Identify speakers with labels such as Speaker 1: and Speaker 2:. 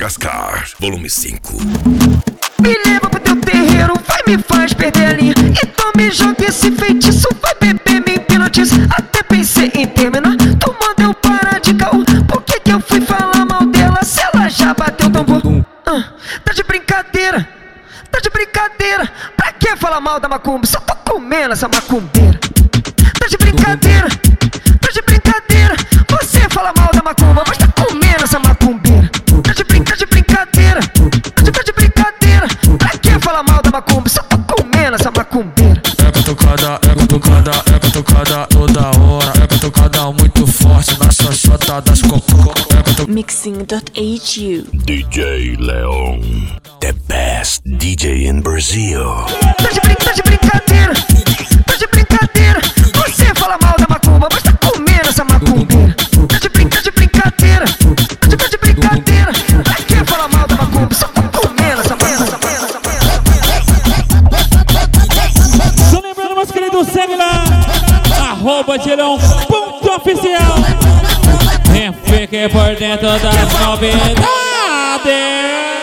Speaker 1: Madagascar, volume 5.
Speaker 2: Me leva pro teu terreiro, vai me faz perder a linha. Então me joga esse feitiço, vai beber, me hipnotiza. Até pensei em terminar, tu manda eu parar de caô. Por que que eu fui falar mal dela se ela já bateu tambor? Tá de brincadeira, tá de brincadeira. Pra que falar mal da macumba? Só tô comendo essa macumbeira. Tá de brincadeira, tá de brincadeira. Você fala mal da macumba, mas tá comendo essa macumbeira. Tá de brincadeira, tá de brincadeira. Pra que falar mal da macumba? Só tô comendo essa macumbeira.
Speaker 3: É batucada toda hora. É batucada muito forte na xoxota das cocô.
Speaker 4: Mixing.hu
Speaker 1: DJ Leon, the best DJ in Brazil.
Speaker 2: Tá de brincadeira, tá de brincadeira. Você fala mal da macumba, mas tá comendo essa macumbeira. Tá de brincadeira, tá de brincadeira. Pra que falar mal da macumba? Só tô comendo essa macumbeira.
Speaker 5: Só lembrando, meus queridos, segue lá @gelão.oficial. Fique por dentro das novidades.